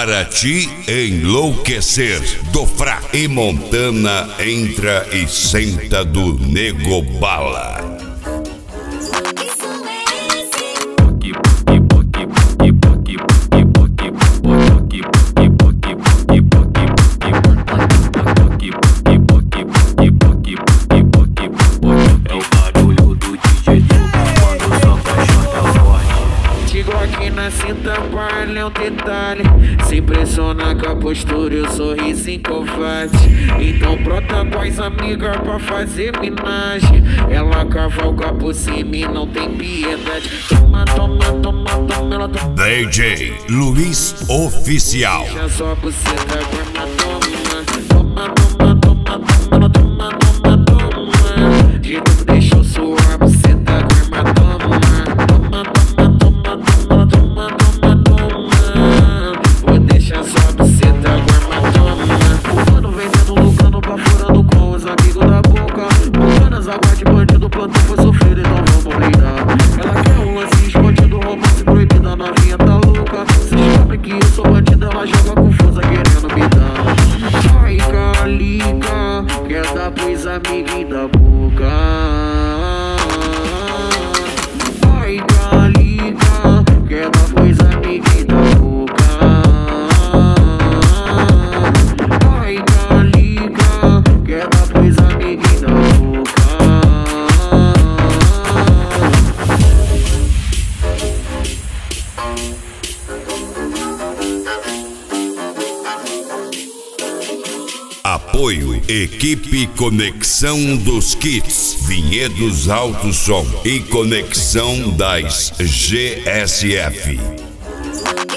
para te enlouquecer. Do Fra e Montana entra e senta do Nego Bala. Na cinta palha é um detalhe, se impressiona com a postura e o sorriso covarde. Então brota com as amigas pra fazer minagem. Ela cavalga por cima e não tem piedade. Toma, toma, toma, toma, ela toma. DJ Luiz Oficial. Já só buceta, toma, toma, toma, toma, toma, toma, toma, toma. De novo deixa eu suar, buceta, toma, toma. Amiguinho da boca. Ai, Calica, quer dar pois amiguinho da boca. Ai, Calica, quer dar pois amiguinho da boca. Apoio Equipe Conexão dos Kits, Vinhedos Alto Som e Conexão das GSF.